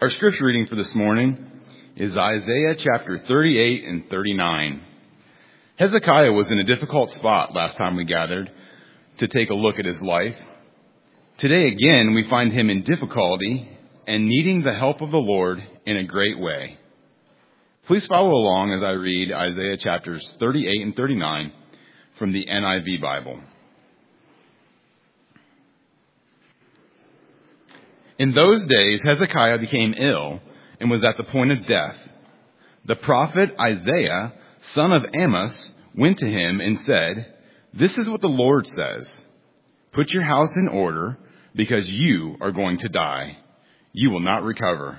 Our scripture reading for this morning is Isaiah chapter 38 and 39. Hezekiah was in a difficult spot last time we gathered to take a look at his life. Today again, we find him in difficulty and needing the help of the Lord in a great way. Please follow along as I read Isaiah chapters 38 and 39 from the NIV Bible. In those days, Hezekiah became ill and was at the point of death. The prophet Isaiah, son of Amos, went to him and said, "This is what the Lord says. Put your house in order, because you are going to die. You will not recover."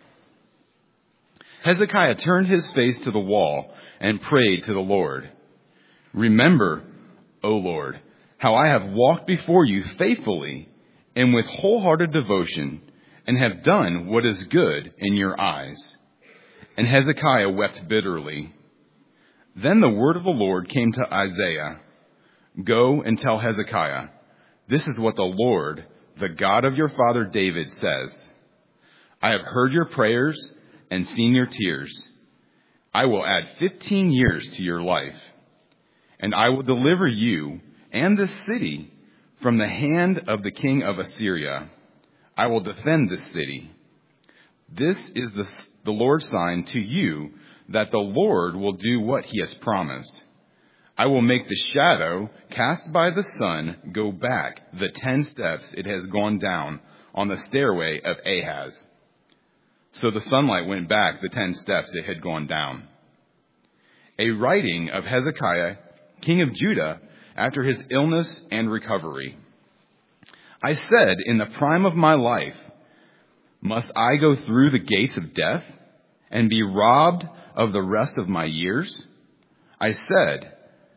Hezekiah turned his face to the wall and prayed to the Lord. "Remember, O Lord, how I have walked before you faithfully and with wholehearted devotion, and have done what is good in your eyes." And Hezekiah wept bitterly. Then the word of the Lord came to Isaiah. "Go and tell Hezekiah, this is what the Lord, the God of your father David, says. I have heard your prayers and seen your tears. I will add 15 years to your life, and I will deliver you and this city from the hand of the king of Assyria. I will defend this city. This is the Lord's sign to you that the Lord will do what he has promised. I will make the shadow cast by the sun go back the 10 steps it has gone down on the stairway of Ahaz." So the sunlight went back the 10 steps it had gone down. A writing of Hezekiah, king of Judah, after his illness and recovery. I said, in the prime of my life, must I go through the gates of death and be robbed of the rest of my years? I said,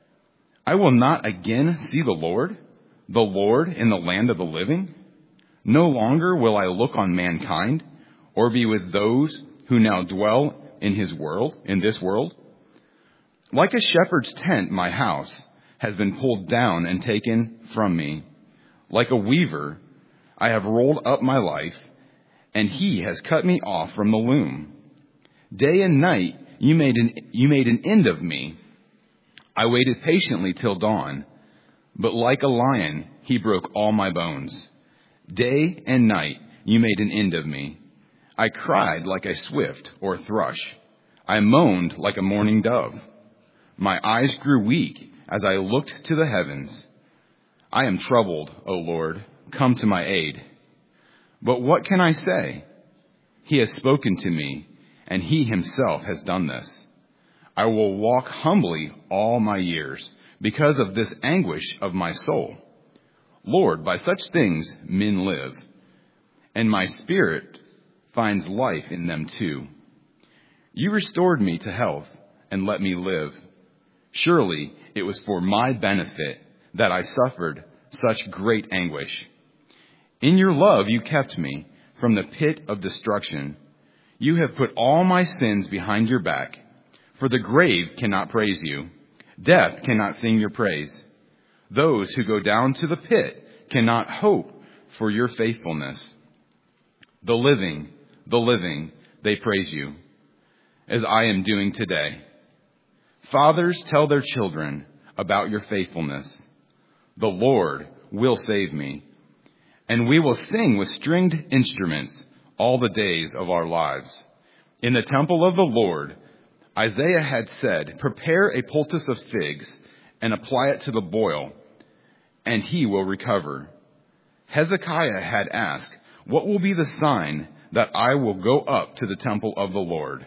I will not again see the Lord in the land of the living. No longer will I look on mankind or be with those who now dwell in this world. Like a shepherd's tent, my house has been pulled down and taken from me. Like a weaver, I have rolled up my life, and he has cut me off from the loom. Day and night you made an end of me. I waited patiently till dawn, but like a lion he broke all my bones. Day and night you made an end of me. I cried like a swift or thrush. I moaned like a mourning dove. My eyes grew weak as I looked to the heavens. I am troubled, O Lord. Come to my aid. But what can I say? He has spoken to me, and he himself has done this. I will walk humbly all my years because of this anguish of my soul. Lord, by such things men live, and my spirit finds life in them too. You restored me to health and let me live. Surely it was for my benefit that I suffered such great anguish. In your love you kept me from the pit of destruction. You have put all my sins behind your back, for the grave cannot praise you. Death cannot sing your praise. Those who go down to the pit cannot hope for your faithfulness. The living, they praise you, as I am doing today. Fathers tell their children about your faithfulness. The Lord will save me, and we will sing with stringed instruments all the days of our lives. In the temple of the Lord, Isaiah had said, prepare a poultice of figs and apply it to the boil, and he will recover. Hezekiah had asked, what will be the sign that I will go up to the temple of the Lord?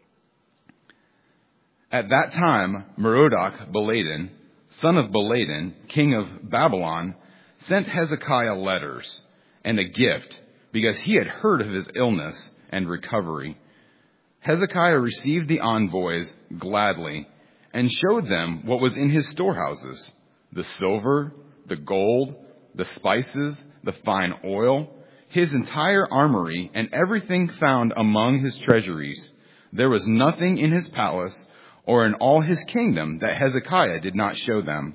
At that time, Merodach-Baladan, son of Baladan, king of Babylon, sent Hezekiah letters and a gift because he had heard of his illness and recovery. Hezekiah received the envoys gladly and showed them what was in his storehouses, the silver, the gold, the spices, the fine oil, his entire armory, and everything found among his treasuries. There was nothing in his palace or in all his kingdom that Hezekiah did not show them.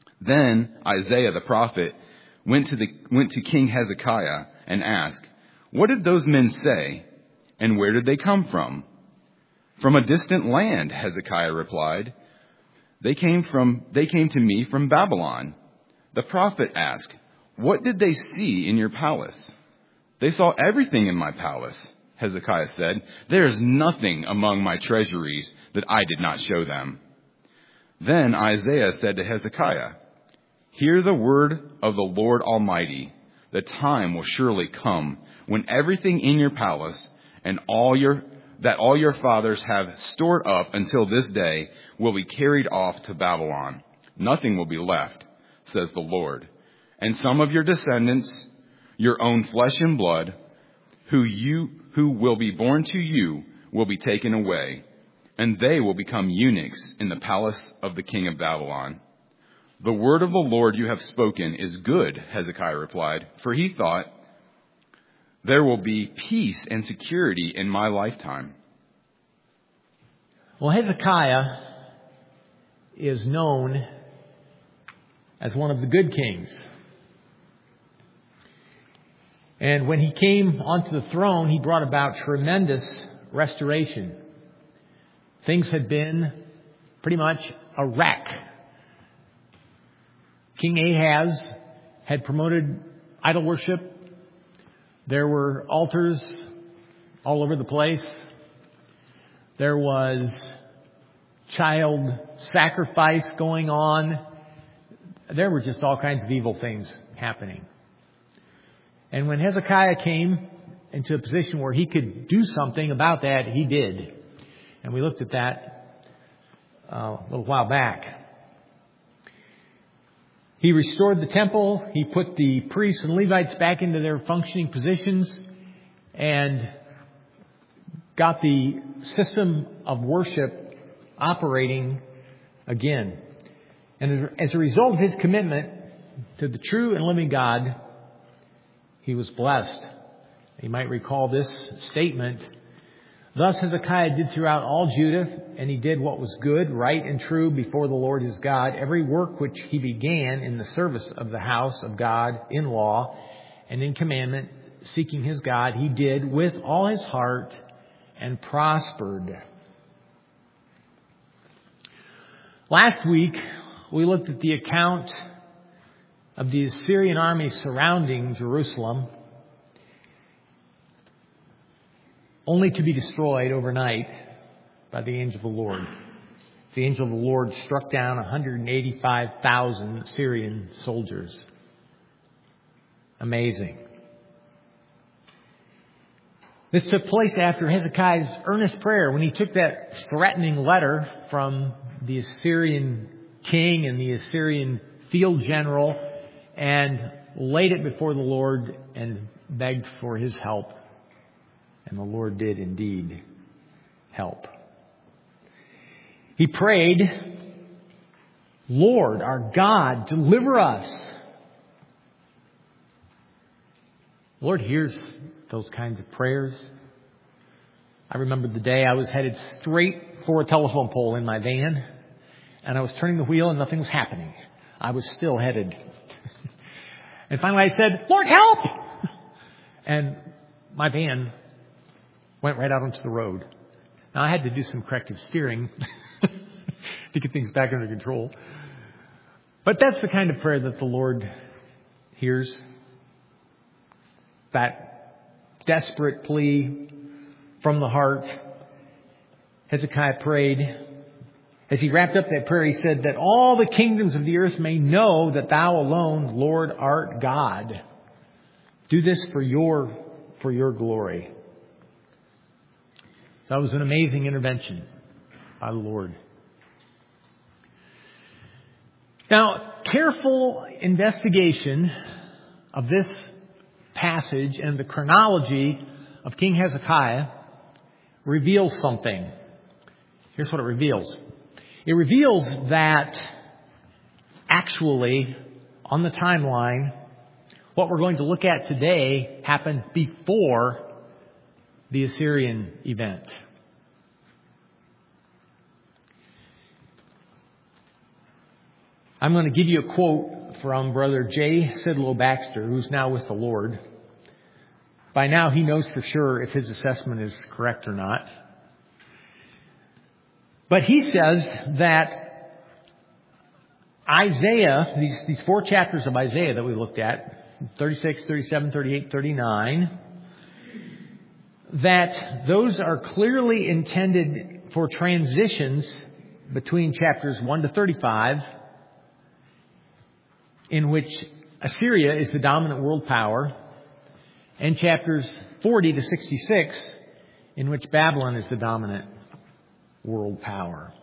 Then Isaiah the prophet went to King Hezekiah and asked, What did those men say, and where did they come from?" "From a distant land," Hezekiah replied. They came to me from Babylon." The prophet asked, "What did they see in your palace?" "They saw everything in my palace," Hezekiah said. "There is nothing among my treasuries that I did not show them." Then Isaiah said to Hezekiah, "Hear the word of the Lord Almighty. The time will surely come when everything in your palace and all your fathers have stored up until this day will be carried off to Babylon. Nothing will be left, says the Lord. And some of your descendants, your own flesh and blood, who will be born to you, will be taken away, and they will become eunuchs in the palace of the king of Babylon." "The word of the Lord you have spoken is good," Hezekiah replied, for he thought, "There will be peace and security in my lifetime." Well, Hezekiah is known as one of the good kings. And when he came onto the throne, he brought about tremendous restoration. Things had been pretty much a wreck. King Ahaz had promoted idol worship. There were altars all over the place. There was child sacrifice going on. There were just all kinds of evil things happening. And when Hezekiah came into a position where he could do something about that, he did. And we looked at that a little while back. He restored the temple. He put the priests and Levites back into their functioning positions and got the system of worship operating again. And as a result of his commitment to the true and living God, he was blessed. You might recall this statement. "Thus Hezekiah did throughout all Judah, and he did what was good, right, and true before the Lord his God. Every work which he began in the service of the house of God in law and in commandment, seeking his God, he did with all his heart and prospered." Last week, we looked at the account of the Assyrian army surrounding Jerusalem, only to be destroyed overnight by the angel of the Lord. The angel of the Lord struck down 185,000 Syrian soldiers. Amazing. This took place after Hezekiah's earnest prayer when he took that threatening letter from the Assyrian king and the Assyrian field general and laid it before the Lord and begged for his help. And the Lord did indeed help. He prayed, "Lord, our God, deliver us." The Lord hears those kinds of prayers. I remember the day I was headed straight for a telephone pole in my van, and I was turning the wheel and nothing was happening. I was still headed. And finally I said, "Lord, help!" And my van went right out onto the road. Now I had to do some corrective steering to get things back under control. But that's the kind of prayer that the Lord hears. That desperate plea from the heart. Hezekiah prayed. As he wrapped up that prayer, he said that all the kingdoms of the earth may know that thou alone, Lord, art God. Do this for your glory. So that was an amazing intervention by the Lord. Now, careful investigation of this passage and the chronology of King Hezekiah reveals something. Here's what it reveals. It reveals that actually, on the timeline, what we're going to look at today happened before the Assyrian event. I'm going to give you a quote from Brother J. Sidlow Baxter, who's now with the Lord. By now he knows for sure if his assessment is correct or not. But he says that Isaiah, these 4 chapters of Isaiah that we looked at, 36, 37, 38, 39, that those are clearly intended for transitions between chapters 1 to 35, in which Assyria is the dominant world power, and chapters 40 to 66, in which Babylon is the dominant world power.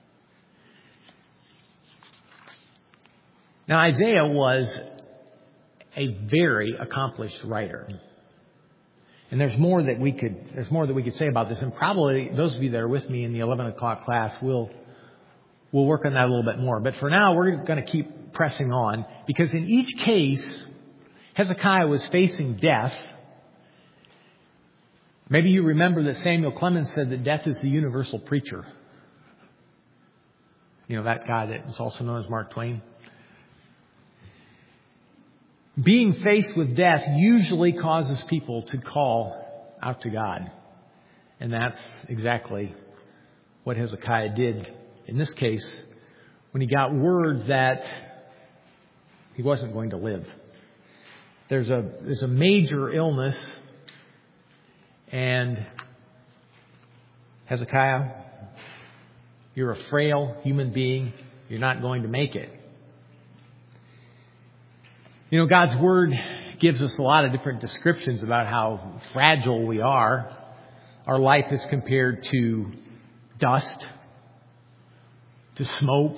Now, Isaiah was a very accomplished writer. And there's more that we could say about this. And probably those of you that are with me in the 11 o'clock class will work on that a little bit more. But for now, we're going to keep pressing on, because in each case, Hezekiah was facing death. Maybe you remember that Samuel Clemens said that death is the universal preacher. You know, that guy that is also known as Mark Twain. Being faced with death usually causes people to call out to God. And that's exactly what Hezekiah did in this case when he got word that he wasn't going to live. There's a major illness, and Hezekiah, you're a frail human being. You're not going to make it. You know, God's Word gives us a lot of different descriptions about how fragile we are. Our life is compared to dust, to smoke,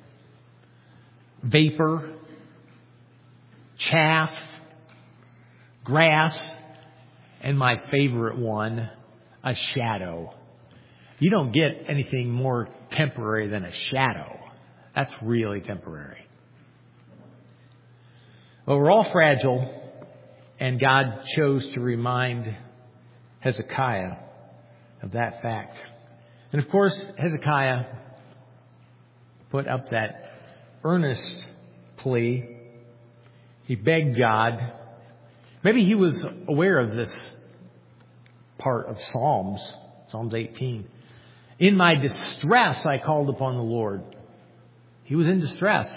vapor, chaff, grass, and my favorite one, a shadow. You don't get anything more temporary than a shadow. That's really temporary. But we're all fragile, and God chose to remind Hezekiah of that fact. And of course, Hezekiah put up that earnest plea. He begged God. Maybe he was aware of this part of Psalms 18. In my distress, I called upon the Lord. He was in distress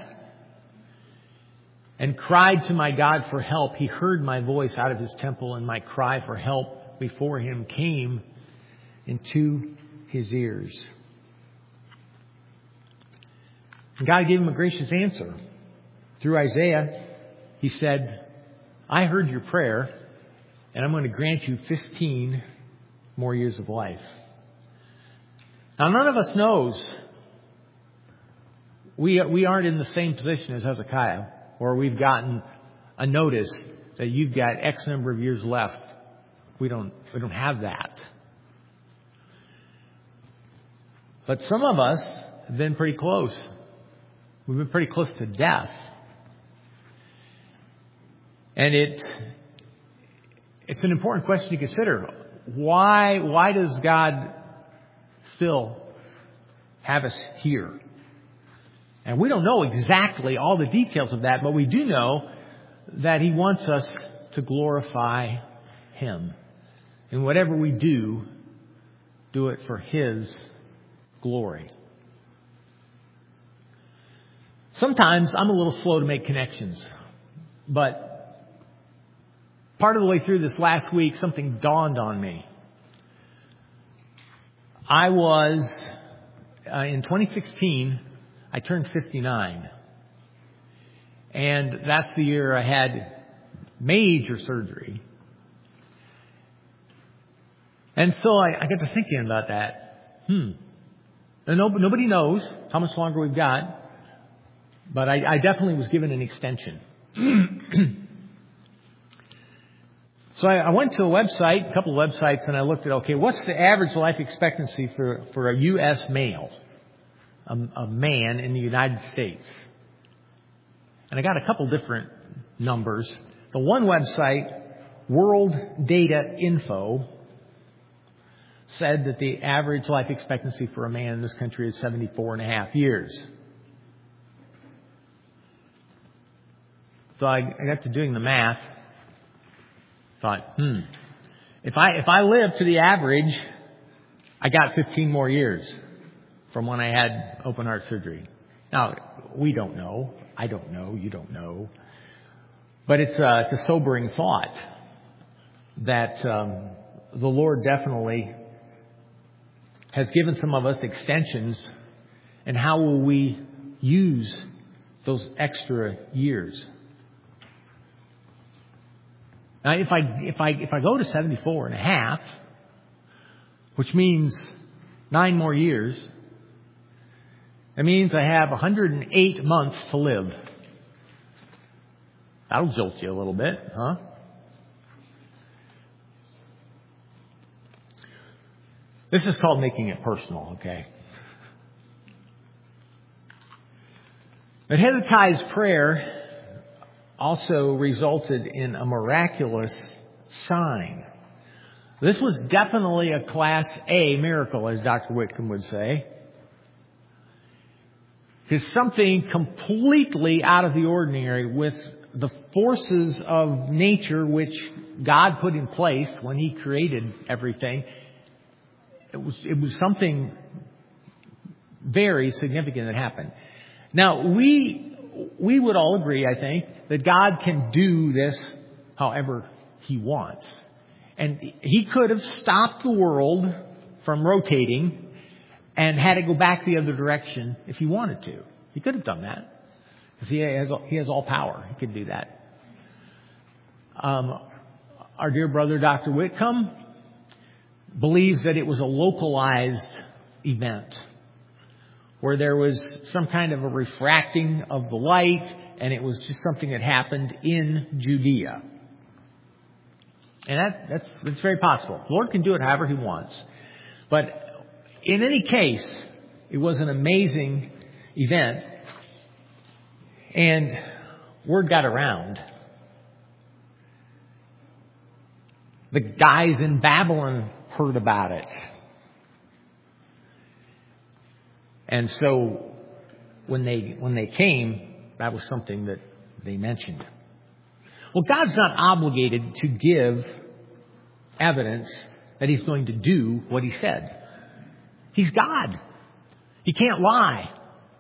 and cried to my God for help. He heard my voice out of his temple, and my cry for help before him came into his ears. And God gave him a gracious answer. Through Isaiah, he said, I heard your prayer, and I'm going to grant you 15 more years of life. Now, none of us knows. We aren't in the same position as Hezekiah, or we've gotten a notice that you've got X number of years left. We don't have that. But some of us have been pretty close. We've been pretty close to death. And it's an important question to consider. Why does God still have us here? And we don't know exactly all the details of that, but we do know that He wants us to glorify Him. And whatever we do it for His glory. Sometimes I'm a little slow to make connections, but part of the way through this last week, something dawned on me. I was, in 2016, I turned 59. And that's the year I had major surgery. And so I got to thinking about that. And nobody knows how much longer we've got, but I definitely was given an extension. So I went to a couple of websites, and I looked at, okay, what's the average life expectancy for a U.S. male, a man in the United States? And I got a couple different numbers. The one website, World Data Info, said that the average life expectancy for a man in this country is 74 and a half years. So I got to doing the math. Thought, if I live to the average, I got 15 more years from when I had open heart surgery. Now, we don't know. I don't know. You don't know. But it's a sobering thought that the Lord definitely has given some of us extensions, and how will we use those extra years? Now, if I go to 74 and a half, which means 9 more years, that means I have 108 months to live. That'll jolt you a little bit, huh? This is called making it personal, okay? But Hezekiah's prayer also resulted in a miraculous sign. This was definitely a Class A miracle, as Dr. Whitcomb would say. It's something completely out of the ordinary with the forces of nature which God put in place when He created everything. It was something very significant that happened. Now, we would all agree, I think, that God can do this however He wants. And He could have stopped the world from rotating and had it go back the other direction if He wanted to. He could have done that, because He has all power. He could do that. Our dear brother, Dr. Whitcomb, believes that it was a localized event where there was some kind of a refracting of the light, and it was just something that happened in Judea. And that's very possible. The Lord can do it however He wants. But in any case, it was an amazing event. And word got around. The guys in Babylon heard about it. And so when they came, that was something that they mentioned. Well, God's not obligated to give evidence that He's going to do what He said. He's God. He can't lie.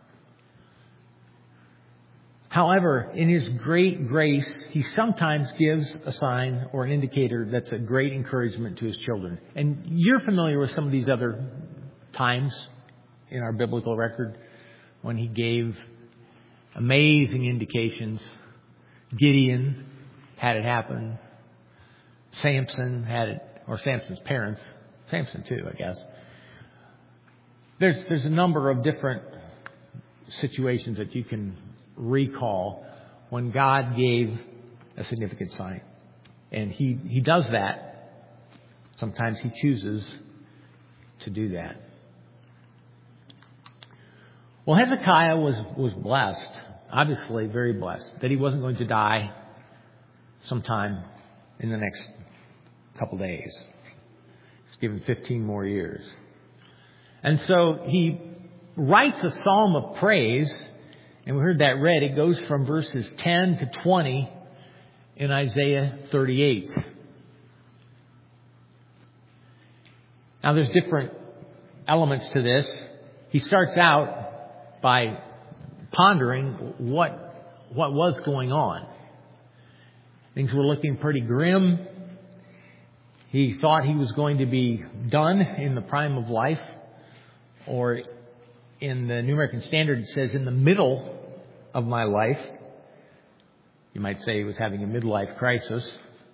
However, in His great grace, He sometimes gives a sign or an indicator that's a great encouragement to His children. And you're familiar with some of these other times in our biblical record when He gave amazing indications. Gideon had it happen. Samson had it, or Samson's parents. Samson too, I guess. There's a number of different situations that you can recall when God gave a significant sign. And He does that. Sometimes He chooses to do that. Well, Hezekiah was blessed, obviously very blessed, that he wasn't going to die sometime in the next couple days. He's given 15 more years. And so he writes a psalm of praise, and we heard that read. It goes from verses 10 to 20 in Isaiah 38. Now there's different elements to this. He starts out by pondering what was going on. Things were looking pretty grim. He thought he was going to be done in the prime of life, or in the New American Standard it says in the middle of my life. You might say he was having a midlife crisis.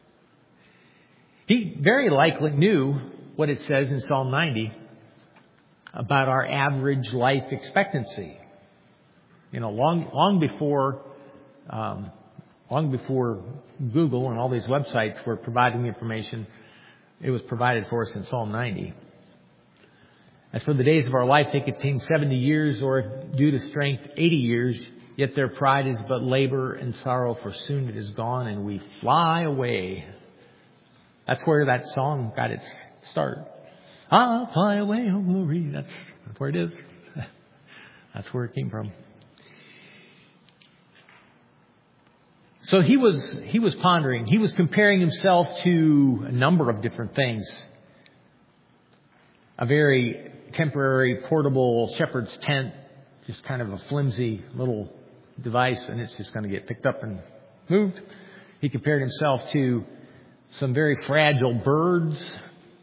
He very likely knew what it says in Psalm 90 about our average life expectancy. You know, long before Google and all these websites were providing the information, it was provided for us in Psalm 90. As for the days of our life, they contain 70 years, or due to strength, 80 years. Yet their pride is but labor and sorrow, for soon it is gone and we fly away. That's where that song got its start. I'll fly away, oh glory. That's where it is. That's where it came from. So he was pondering. He was comparing himself to a number of different things. A very temporary portable shepherd's tent, just kind of a flimsy little device, and it's just going to get picked up and moved. He compared himself to some very fragile birds.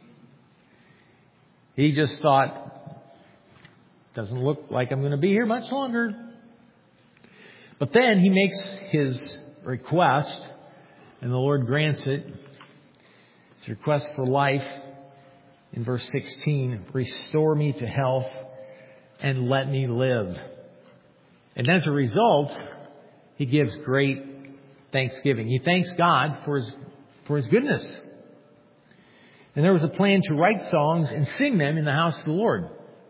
He just thought, doesn't look like I'm going to be here much longer. But then he makes his request, and the Lord grants it. His request for life in verse 16, restore me to health and let me live. And as a result, he gives great thanksgiving. He thanks God for his goodness. And there was a plan to write songs and sing them in the house of the Lord.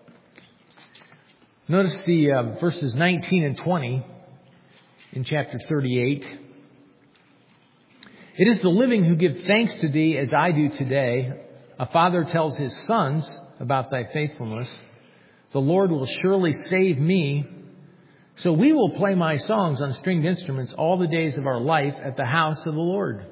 Notice the verses 19 and 20 in chapter 38. It is the living who give thanks to thee as I do today. A father tells his sons about thy faithfulness. The Lord will surely save me. So we will play my songs on stringed instruments all the days of our life at the house of the Lord.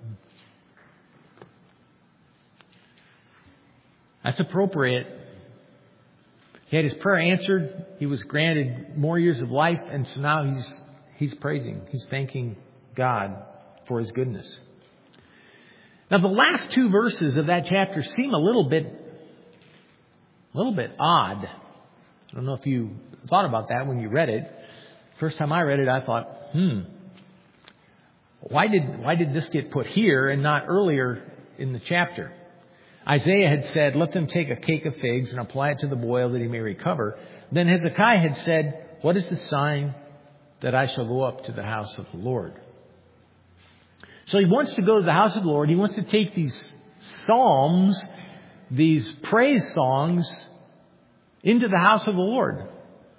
That's appropriate. He had his prayer answered. He was granted more years of life. And so now he's praising. He's thanking God for his goodness. Now the last two verses of that chapter seem a little bit odd. I don't know if you thought about that when you read it. First time I read it, I thought, why did this get put here and not earlier in the chapter? Isaiah had said, let them take a cake of figs and apply it to the boil that he may recover. Then Hezekiah had said, what is the sign that I shall go up to the house of the Lord? So he wants to go to the house of the Lord. He wants to take these psalms, these praise songs, into the house of the Lord.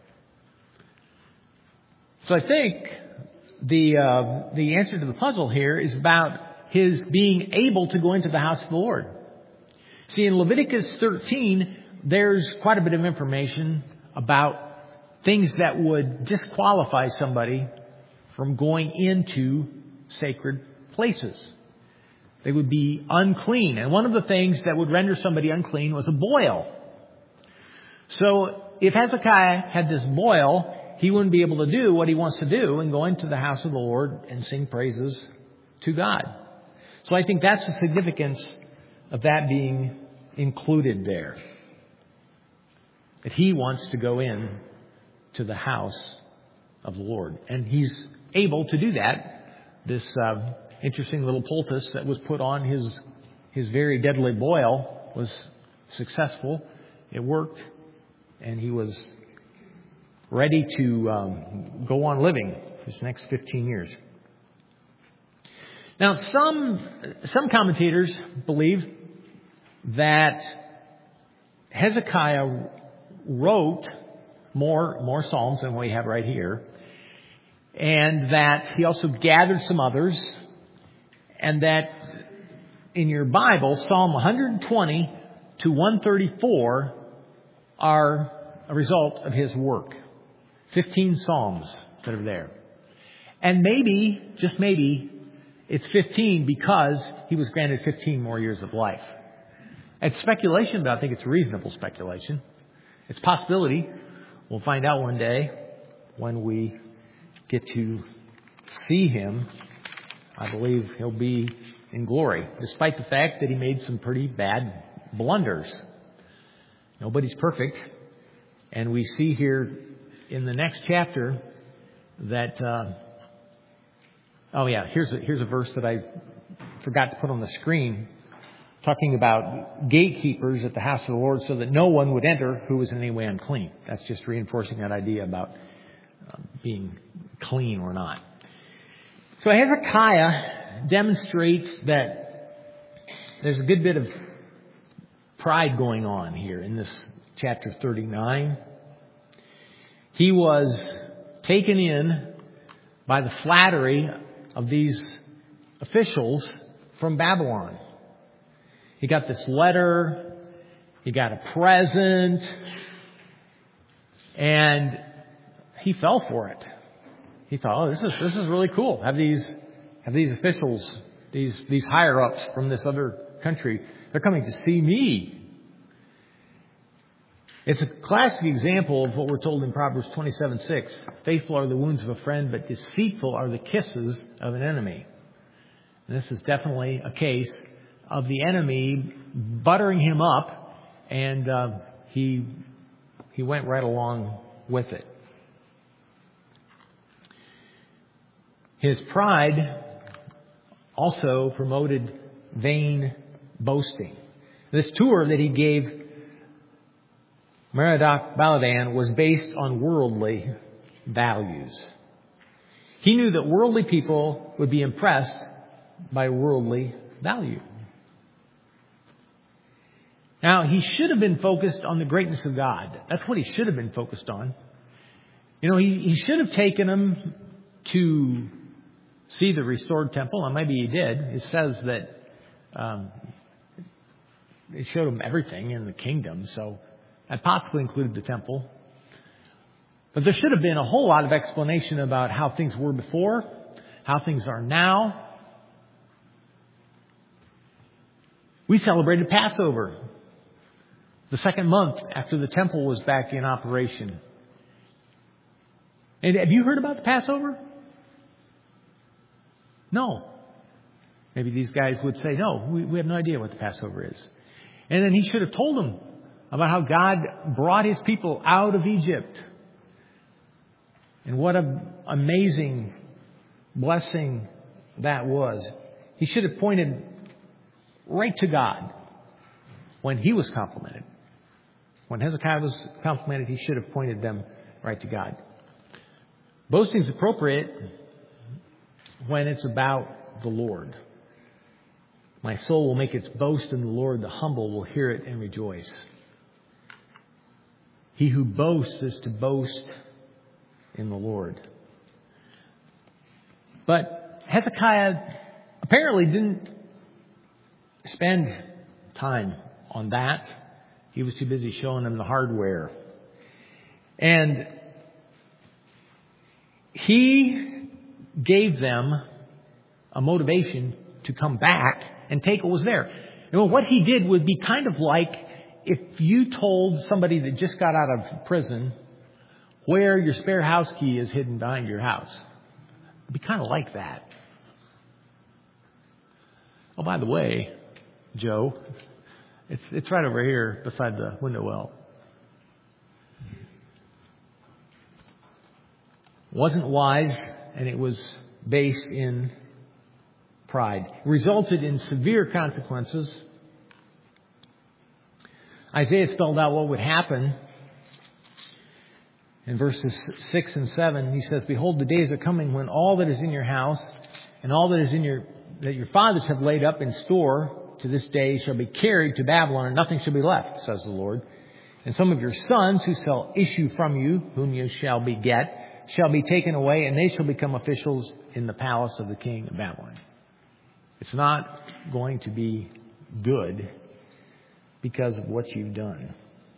So I think the answer to the puzzle here is about his being able to go into the house of the Lord. See, in Leviticus 13, there's quite a bit of information about things that would disqualify somebody from going into sacred places. They would be unclean. And one of the things that would render somebody unclean was a boil. So if Hezekiah had this boil, he wouldn't be able to do what he wants to do and go into the house of the Lord and sing praises to God. So I think that's the significance of that being included there. That he wants to go in to the house of the Lord. And he's able to do that. This interesting little poultice that was put on his very deadly boil was successful. It worked. And he was ready to go on living his next 15 years. Now, some commentators believe that Hezekiah wrote more psalms than we have right here, and that he also gathered some others, and that in your Bible, Psalm 120 to 134 are a result of his work. 15 psalms that are there. And maybe, just maybe, it's 15 because he was granted 15 more years of life. It's speculation, but I think it's reasonable speculation. It's a possibility. We'll find out one day when we get to see him. I believe he'll be in glory, despite the fact that he made some pretty bad blunders. Nobody's perfect. And we see here in the next chapter that, here's a verse that I forgot to put on the screen, talking about gatekeepers at the house of the Lord so that no one would enter who was in any way unclean. That's just reinforcing that idea about being clean or not. So Hezekiah demonstrates that there's a good bit of pride going on here in this chapter 39. He was taken in by the flattery of these officials from Babylon. He got this letter, he got a present, and he fell for it. He thought, this is really cool. Have these have these officials, these higher-ups from this other country, they're coming to see me. It's a classic example of what we're told in Proverbs 27:6. Faithful are the wounds of a friend, but deceitful are the kisses of an enemy. And this is definitely a case of the enemy buttering him up, and he went right along with it. His pride also promoted vain boasting. This tour that he gave Merodach Baladan was based on worldly values. He knew that worldly people would be impressed by worldly value. Now, he should have been focused on the greatness of God. That's what he should have been focused on. You know, he should have taken them to see the restored temple, and maybe he did. It says that it showed him everything in the kingdom, so that possibly included the temple. But there should have been a whole lot of explanation about how things were before, how things are now. We celebrated Passover the second month after the temple was back in operation. And have you heard about the Passover? No. Maybe these guys would say, no, we have no idea what the Passover is. And then he should have told them about how God brought his people out of Egypt. And what an amazing blessing that was. He should have pointed right to God when he was complimented. When Hezekiah was complimented, he should have pointed them right to God. Boasting is appropriate when it's about the Lord. My soul will make its boast in the Lord. The humble will hear it and rejoice. He who boasts is to boast in the Lord. But Hezekiah apparently didn't spend time on that. He was too busy showing them the hardware. And he gave them a motivation to come back and take what was there. And what he did would be kind of like if you told somebody that just got out of prison where your spare house key is hidden behind your house. It'd be kind of like that. Oh, by the way, Joe, it's right over here beside the window well. Wasn't wise, and it was based in pride. It resulted in severe consequences. Isaiah spelled out what would happen in verses 6 and 7. He says, "Behold, the days are coming when all that is in your house and all that is that your fathers have laid up in store to this day shall be carried to Babylon, and nothing shall be left, says the Lord. And some of your sons who shall issue from you, whom you shall beget, shall be taken away, and they shall become officials in the palace of the king of Babylon." It's not going to be good because of what you've done.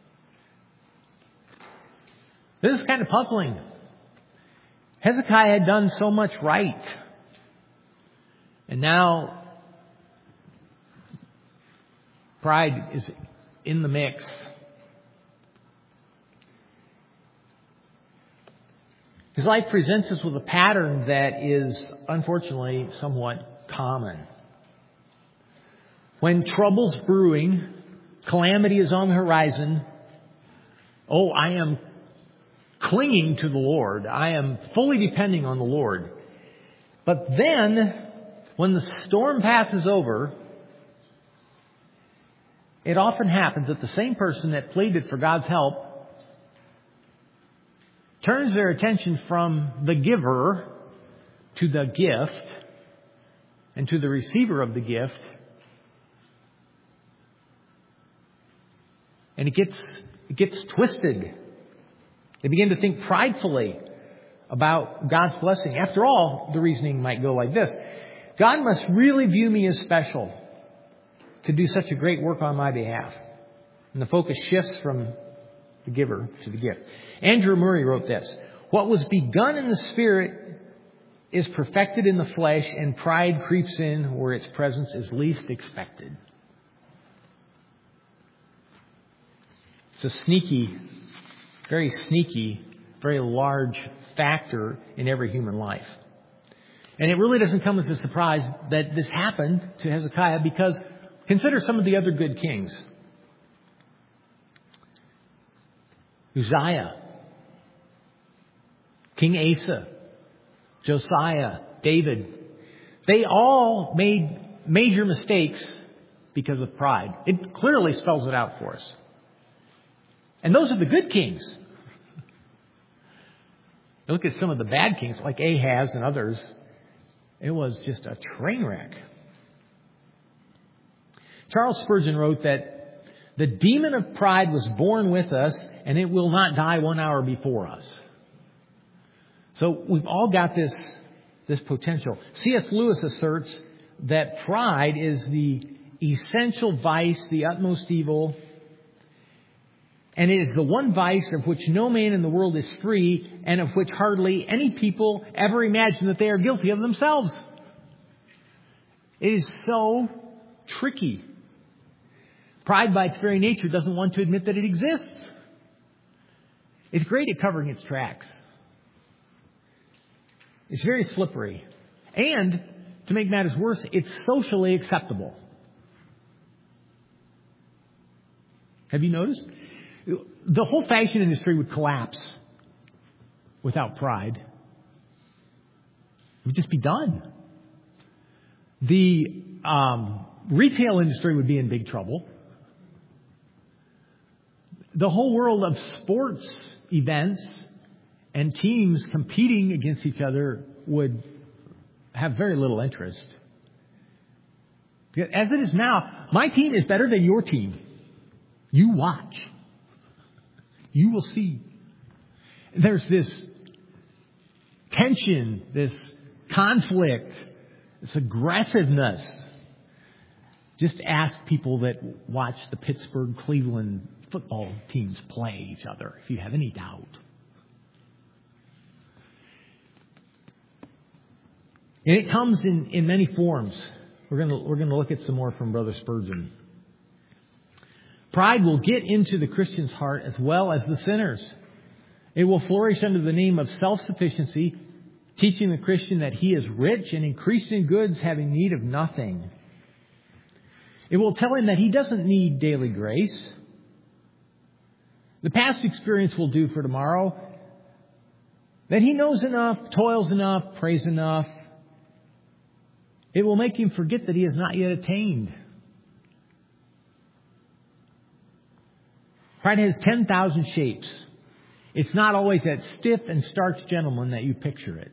This is kind of puzzling. Hezekiah had done so much right. And now pride is in the mix. His life presents us with a pattern that is unfortunately somewhat common. When trouble's brewing, calamity is on the horizon, I am clinging to the Lord. I am fully depending on the Lord. But then, when the storm passes over, it often happens that the same person that pleaded for God's help turns their attention from the giver to the gift and to the receiver of the gift. And it gets twisted. They begin to think pridefully about God's blessing. After all, the reasoning might go like this: God must really view me as special to do such a great work on my behalf. And the focus shifts from the giver to the gift. Andrew Murray wrote this: "What was begun in the Spirit is perfected in the flesh, and pride creeps in where its presence is least expected. It's a sneaky, very large factor in every human life. And it really doesn't come as a surprise that this happened to Hezekiah, because consider some of the other good kings. Uzziah, King Asa, Josiah, David. They all made major mistakes because of pride. It clearly spells it out for us. And those are the good kings. You look at some of the bad kings like Ahaz and others. It was just a train wreck. Charles Spurgeon wrote that the demon of pride was born with us, and it will not die 1 hour before us. So we've all got this potential. C.S. Lewis asserts that pride is the essential vice, the utmost evil, and it is the one vice of which no man in the world is free, and of which hardly any people ever imagine that they are guilty of themselves. It is so tricky. Pride, by its very nature, doesn't want to admit that it exists. It's great at covering its tracks. It's very slippery. And, to make matters worse, it's socially acceptable. Have you noticed? The whole fashion industry would collapse without pride. It would just be done. The retail industry would be in big trouble. The whole world of sports events and teams competing against each other would have very little interest. As it is now, my team is better than your team. You watch. You will see. There's this tension, this conflict, this aggressiveness. Just ask people that watch the Pittsburgh, Cleveland football teams play each other, if you have any doubt. And it comes in many forms. We're going to look at some more from Brother Spurgeon. Pride will get into the Christian's heart as well as the sinner's. It will flourish under the name of self-sufficiency, teaching the Christian that he is rich and increased in goods, having need of nothing. It will tell him that he doesn't need daily grace. The past experience will do for tomorrow. That he knows enough, toils enough, prays enough. It will make him forget that he has not yet attained. Pride has 10,000 shapes. It's not always that stiff and starch gentleman that you picture it.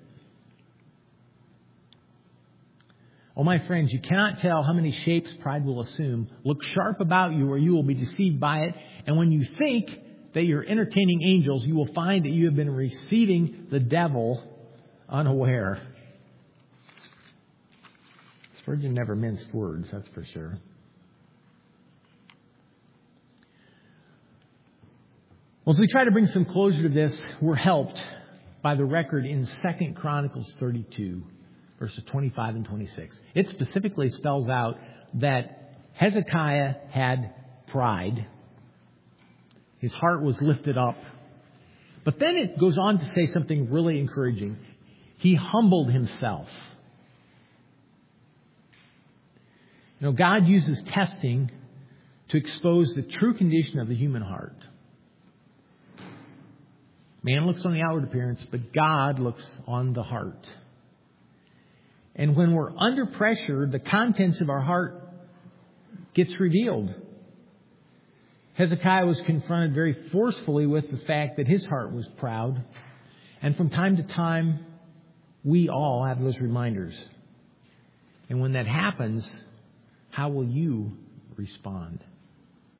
Oh, my friends, you cannot tell how many shapes pride will assume. Look sharp about you or you will be deceived by it. And when you think that you're entertaining angels, you will find that you have been receiving the devil unaware. Spurgeon never minced words, that's for sure. Well, as we try to bring some closure to this, we're helped by the record in 2 Chronicles 32, verses 25 and 26. It specifically spells out that Hezekiah had pride. His heart was lifted up. But then it goes on to say something really encouraging. He humbled himself. You know, God uses testing to expose the true condition of the human heart. Man looks on the outward appearance, but God looks on the heart. And when we're under pressure, the contents of our heart gets revealed. Hezekiah was confronted very forcefully with the fact that his heart was proud. And from time to time, we all have those reminders. And when that happens, how will you respond?